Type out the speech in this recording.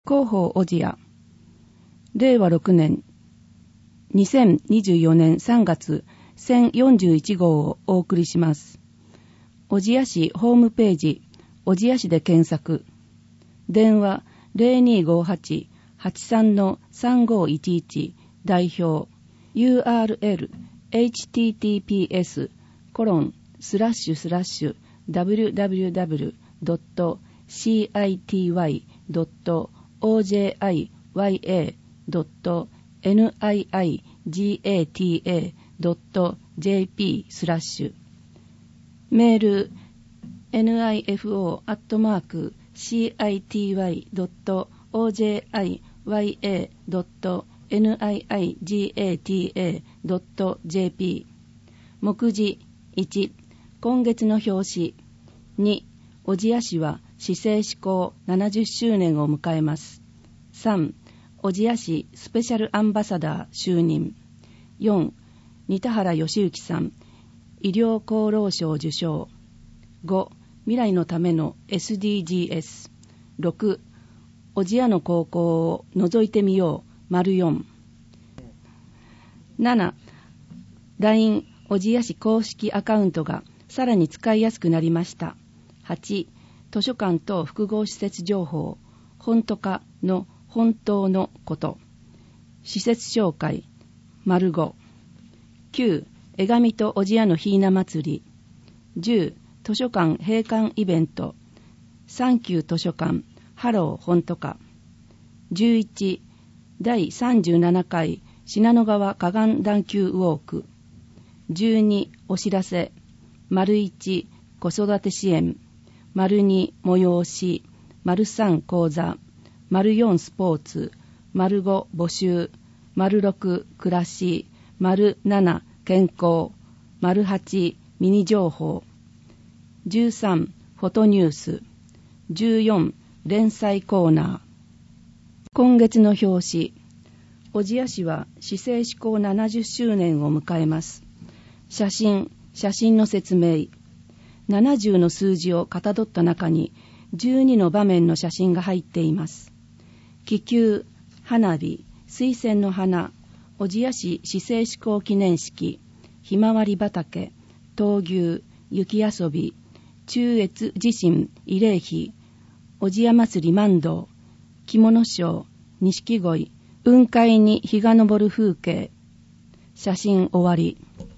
広報小千谷令和6年2024年3月1041号をお送りします。小千谷市ホームページ小千谷市で検索。電話 0258-83-3511 代表 URL https://www.city.ojyA.niigata.jp メール nifo@city.ojyA.niigata.jp 目次1、今月の表紙2、小千谷市は市政施行70周年を迎えます。3、小千谷市スペシャルアンバサダー就任。4、仁田原義行さん医療功労賞受賞。5、未来のための SDGs。6、小千谷の高校を覗いてみよう ④。 7、LINE 小千谷市公式アカウントがさらに使いやすくなりました。8、図書館等複合施設情報本当かの本当のこと施設紹介 ⑤。 9、江上と小千谷のひいな祭り。10、図書館閉館イベントサンキュー図書館ハロー本当か。11、第37回信濃川河岸段丘ウォーク。12、お知らせ ① 子育て支援 ② 催し ③ 講座 �4 スポーツ ⑤ 募集 ⑥ 暮らし �7 健康 �8 ミニ情報。13、フォトニュース。14、連載コーナー。今月の表紙。小千谷市は市政施行70周年を迎えます。写真の説明。70の数字をかたどった中に12の場面の写真が入っています。気球、花火、水仙の花、小千谷市市政施行記念式、ひまわり畑、闘牛、雪遊び、中越地震慰霊碑、小千谷祭り万堂、着物ショー、錦鯉、雲海に日が昇る風景。写真終わり。